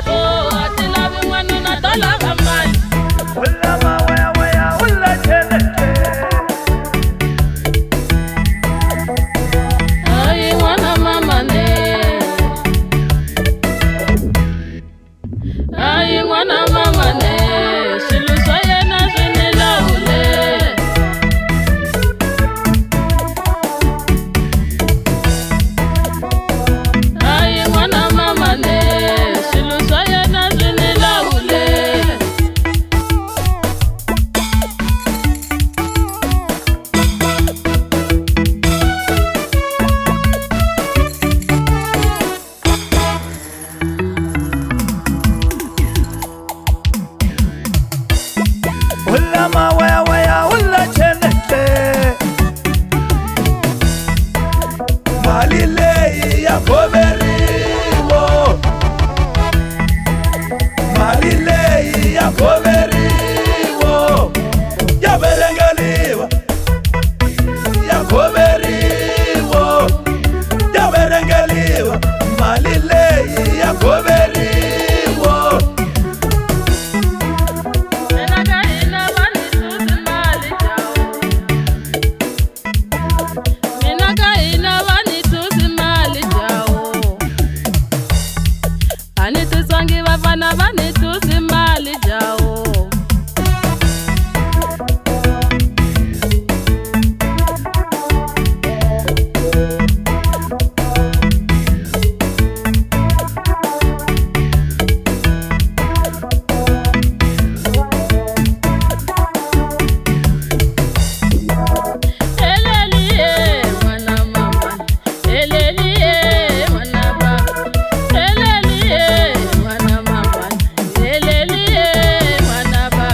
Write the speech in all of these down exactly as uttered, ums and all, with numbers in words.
ngopfu a ti lavi n'wanuna to lava mali. Ulla mawaya waya ulla chelete. Ai n'wana mama ne, ai n'wana mama ne, swilo swa yena swi ni lawule. Ai n'wana mama ne, swilo swa yena swi ni lawule. Ulla mawaya waya ulla chelete. Mali leyi ya goveriwa. Mali leyi ya goveriwa. Ya verengeliwa. Ya goveriwa. Ya verengeliwa. Mali leyi ya goveriwa. Mina ka hina va ni susi mali jawu. Mina ka hina va ni susi mali jawu. A ni titwangi vafana va ni susi mali jawu. Eleliye mwana mama, eleliye mwana baba, eleliye mwana mama, eleliye mwana baba.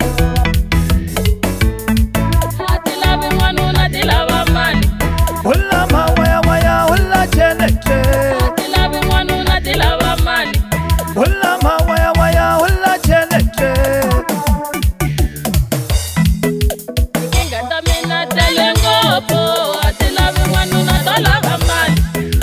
Ati lavi n'wanuna ti lava mali. Ulla mawaya waya ulla chelete. Ati lavi n'wanuna ti lava mali. Ulla mawaya waya ulla chelete. Tikinga ta mina tele ngopfu a ti lavi n'wanuna to lava mali.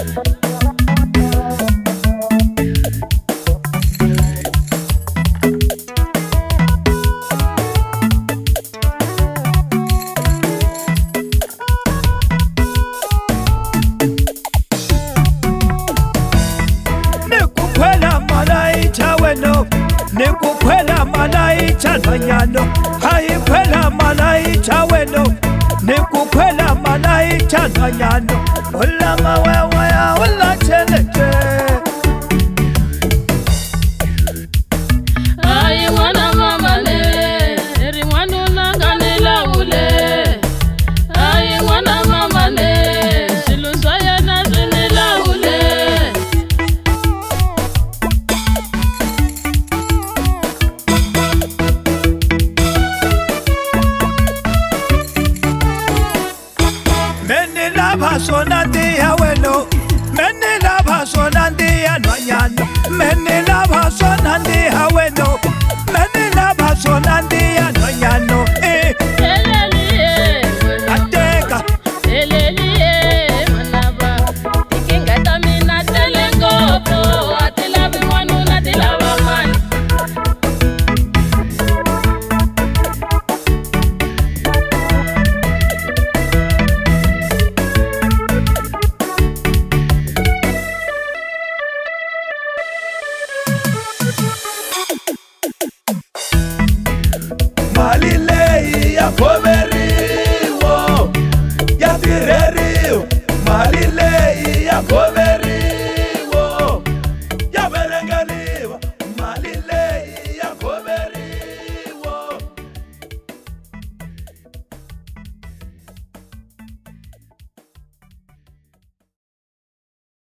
Nikukwela malaita weno. Nikukwela malaita nwanyano. Hayikwela malaita weno. Nikukwela malaita nwanyano. Ulla mawaya waya ulla chelete. Ai n'wana mama ne, ri n'wanuna nga ni lawule. Ai n'wana mama ne, swilo swa yena swi ni lawule. Meni lava sona ndiya weno. Meni lava sona ndiya nwanyano. Meni lava